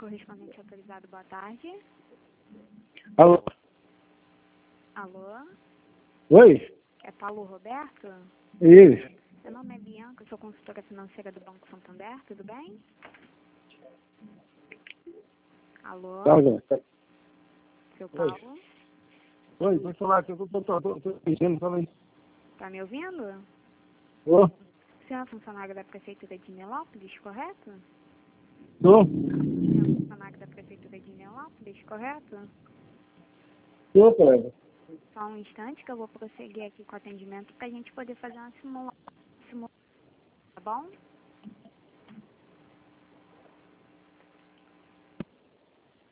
correspondente autorizado, boa tarde. Alô? Alô? Oi? É Paulo Roberto? Isso. Meu nome é Bianca, sou consultora financeira do Banco Santander, tudo bem? Alô? Tá. Seu Paulo? Oi, pode falar que eu tô pedindo, fala aí. Tá me ouvindo? Ô, Você é funcionário da Prefeitura de Nilópolis, correto? tô? Você é funcionário da Prefeitura de Nilópolis, correto? Tô, colega. Só um instante que eu vou prosseguir aqui com o atendimento para a gente poder fazer uma simulação, tá bom?